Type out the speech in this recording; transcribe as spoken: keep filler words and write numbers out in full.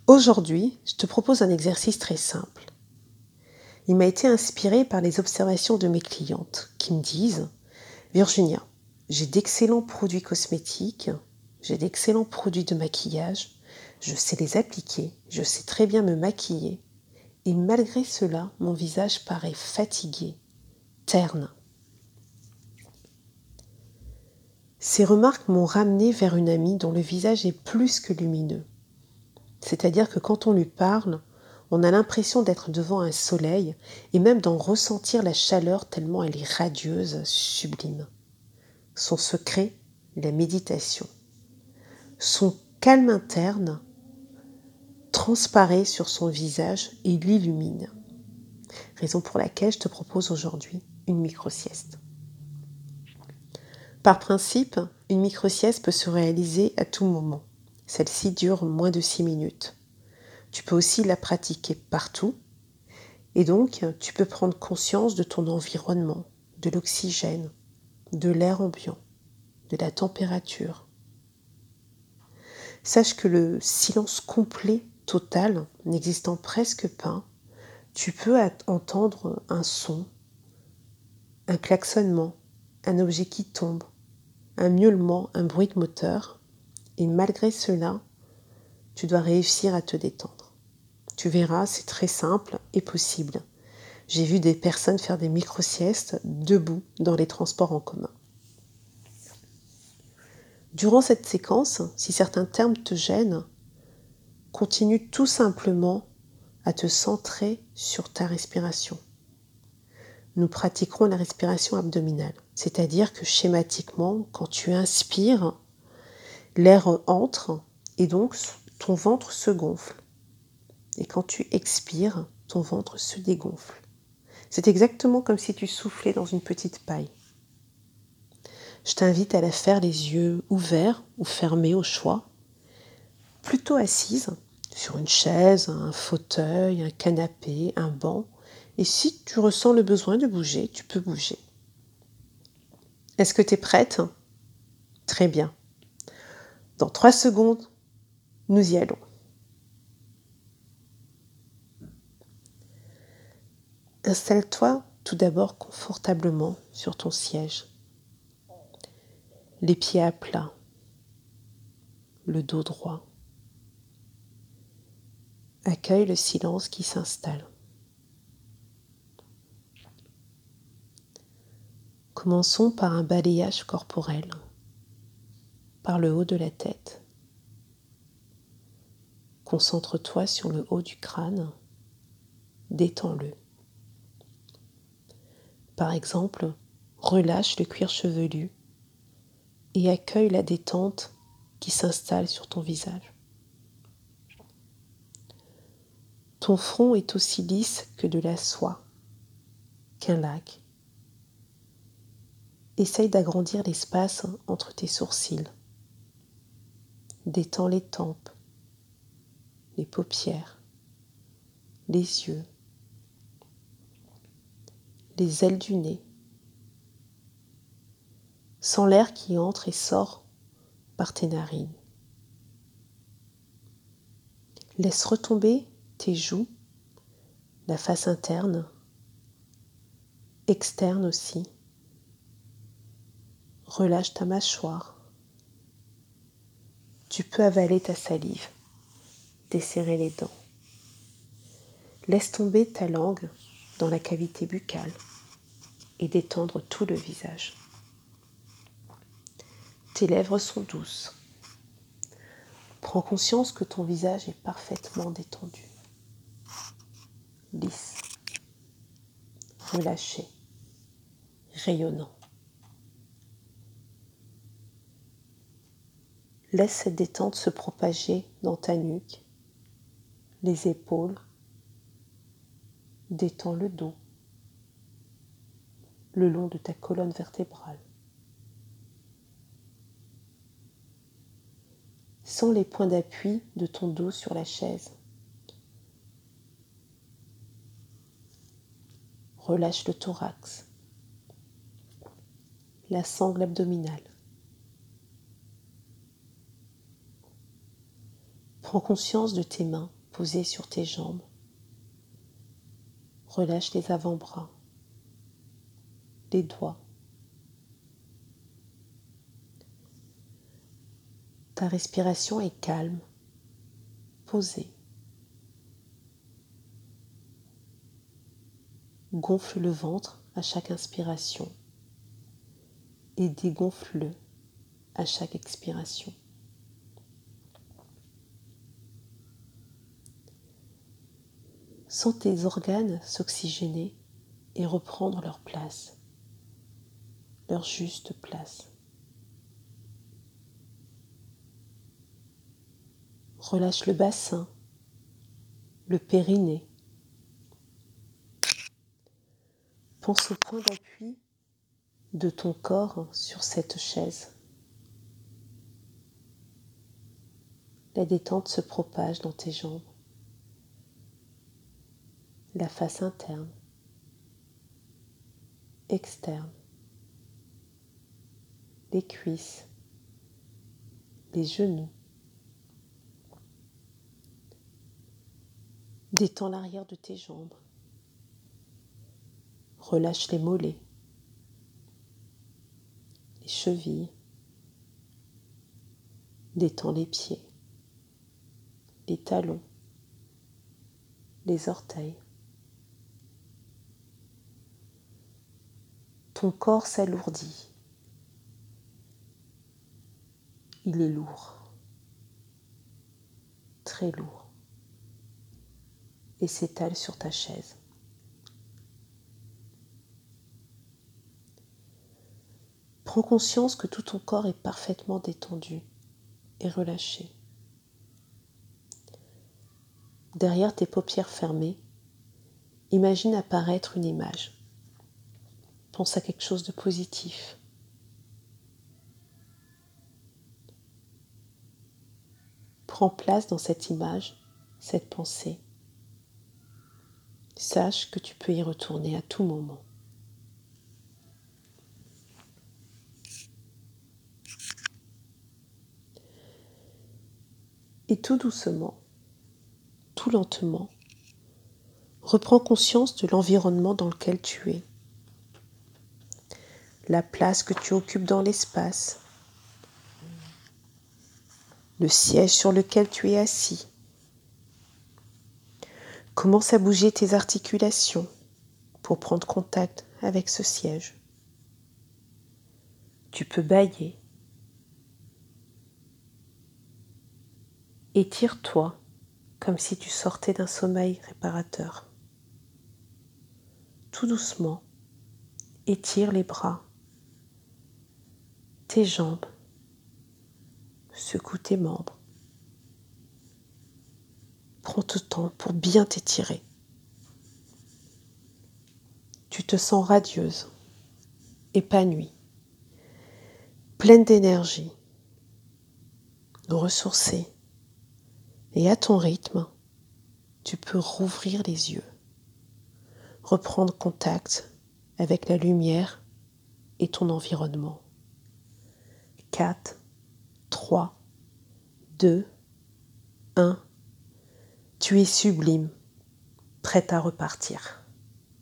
Aujourd'hui, je te propose un exercice très simple. Il m'a été inspiré par les observations de mes clientes qui me disent « Virginia, j'ai d'excellents produits cosmétiques, j'ai d'excellents produits de maquillage, je sais les appliquer, je sais très bien me maquiller, et malgré cela, mon visage paraît fatigué, terne. » Ces remarques m'ont ramené vers une amie dont le visage est plus que lumineux. C'est-à-dire que quand on lui parle, on a l'impression d'être devant un soleil et même d'en ressentir la chaleur tellement elle est radieuse, sublime. Son secret, la méditation. Son calme interne transparaît sur son visage et l'illumine. Raison pour laquelle je te propose aujourd'hui une micro-sieste. Par principe, une micro-sieste peut se réaliser à tout moment. Celle-ci dure moins de six minutes. Tu peux aussi la pratiquer partout. Et donc, tu peux prendre conscience de ton environnement, de l'oxygène, de l'air ambiant, de la température. Sache que le silence complet, total, n'existant presque pas, tu peux entendre un son, un klaxonnement, un objet qui tombe, un miaulement, un bruit de moteur. Et malgré cela, tu dois réussir à te détendre. Tu verras, c'est très simple et possible. J'ai vu des personnes faire des micro-siestes debout dans les transports en commun. Durant cette séquence, si certains termes te gênent, continue tout simplement à te centrer sur ta respiration. Nous pratiquerons la respiration abdominale, c'est-à-dire que schématiquement, quand tu inspires, l'air entre et donc ton ventre se gonfle. Et quand tu expires, ton ventre se dégonfle. C'est exactement comme si tu soufflais dans une petite paille. Je t'invite à la faire les yeux ouverts ou fermés au choix, plutôt assise sur une chaise, un fauteuil, un canapé, un banc. Et si tu ressens le besoin de bouger, tu peux bouger. Est-ce que tu es prête ? Très bien. Dans trois secondes, nous y allons. Installe-toi tout d'abord confortablement sur ton siège. Les pieds à plat, le dos droit. Accueille le silence qui s'installe. Commençons par un balayage corporel, par le haut de la tête. Concentre-toi sur le haut du crâne, détends-le. Par exemple, relâche le cuir chevelu et accueille la détente qui s'installe sur ton visage. Ton front est aussi lisse que de la soie, qu'un lac. Essaye d'agrandir l'espace entre tes sourcils. Détends les tempes, les paupières, les yeux, les ailes du nez. Sens l'air qui entre et sort par tes narines. Laisse retomber tes joues, la face interne, externe aussi. Relâche ta mâchoire. Tu peux avaler ta salive, desserrer les dents. Laisse tomber ta langue dans la cavité buccale et détendre tout le visage. Tes lèvres sont douces. Prends conscience que ton visage est parfaitement détendu, lisse, relâché, rayonnant. Laisse cette détente se propager dans ta nuque, les épaules. Détends le dos, le long de ta colonne vertébrale. Sens les points d'appui de ton dos sur la chaise. Relâche le thorax, la sangle abdominale. Prends conscience de tes mains posées sur tes jambes. Relâche les avant-bras, les doigts. Ta respiration est calme, posée. Gonfle le ventre à chaque inspiration et dégonfle-le à chaque expiration. Sens tes organes s'oxygéner et reprendre leur place, leur juste place. Relâche le bassin, le périnée. Pense au point d'appui de ton corps sur cette chaise. La détente se propage dans tes jambes, la face interne, externe, les cuisses, les genoux. Détends l'arrière de tes jambes. Relâche les mollets, les chevilles. Détends les pieds, les talons, les orteils. Ton corps s'alourdit. Il est lourd, très lourd, et s'étale sur ta chaise. Prends conscience que tout ton corps est parfaitement détendu et relâché. Derrière tes paupières fermées, imagine apparaître une image. Pense à quelque chose de positif. Prends place dans cette image, cette pensée. Sache que tu peux y retourner à tout moment. Et tout doucement, tout lentement, reprends conscience de l'environnement dans lequel tu es. La place que tu occupes dans l'espace, le siège sur lequel tu es assis. Commence à bouger tes articulations pour prendre contact avec ce siège. Tu peux bâiller. Étire-toi comme si tu sortais d'un sommeil réparateur. Tout doucement, étire les bras, tes jambes, secoue tes membres. Prends ton temps pour bien t'étirer. Tu te sens radieuse, épanouie, pleine d'énergie, ressourcée. Et à ton rythme, tu peux rouvrir les yeux, reprendre contact avec la lumière et ton environnement. quatre, trois, deux, un. Tu es sublime, prête à repartir.